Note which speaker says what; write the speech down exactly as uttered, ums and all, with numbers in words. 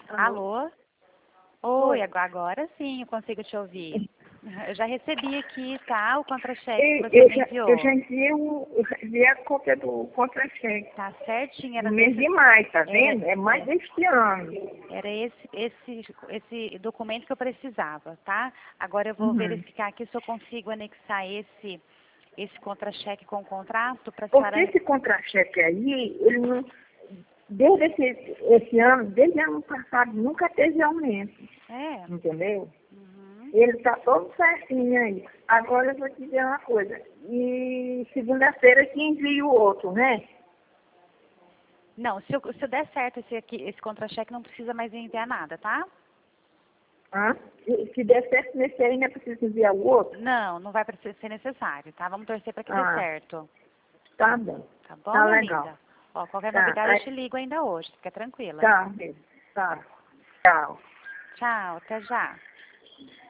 Speaker 1: Alô? Oi, ag- agora sim eu consigo te ouvir. Eu já recebi aqui, tá? O contra-cheque que
Speaker 2: Ei,
Speaker 1: você
Speaker 2: Eu
Speaker 1: me
Speaker 2: já, eu já
Speaker 1: enviou.
Speaker 2: enviei, o, eu já enviei a cópia do contra-cheque.
Speaker 1: Tá certinho,
Speaker 2: No
Speaker 1: era
Speaker 2: mês
Speaker 1: desse,
Speaker 2: de maio, tá
Speaker 1: era,
Speaker 2: vendo? É mais
Speaker 1: é,
Speaker 2: deste ano.
Speaker 1: era esse, esse, esse documento que eu precisava, tá? Agora eu vou
Speaker 2: Uhum.
Speaker 1: verificar aqui se eu consigo anexar esse, esse contra-cheque com o contrato para a
Speaker 2: Porque
Speaker 1: senhora.
Speaker 2: esse contra-cheque aí, ele não, desde esse, esse ano, desde ano passado, nunca teve aumento,
Speaker 1: É.
Speaker 2: entendeu?
Speaker 1: Uhum.
Speaker 2: Ele está todo certinho aí. Agora eu vou te dizer uma coisa. E segunda-feira que envio o outro, né?
Speaker 1: Não, se, eu, se eu der certo esse, aqui, esse contra-cheque, não precisa mais enviar nada, tá?
Speaker 2: Hã? Se, se der certo nesse aí, não é preciso enviar o outro?
Speaker 1: Não, não vai precisar ser necessário, tá? Vamos torcer para que dê
Speaker 2: Ah,
Speaker 1: certo.
Speaker 2: tá bom.
Speaker 1: Tá bom,
Speaker 2: Tá
Speaker 1: minha
Speaker 2: legal.
Speaker 1: linda? Ó, qualquer
Speaker 2: Tá.
Speaker 1: novidade eu
Speaker 2: Aí,
Speaker 1: te ligo ainda hoje, fica tranquila.
Speaker 2: tá, mesmo. Tá. Tchau.
Speaker 1: Tchau, até já.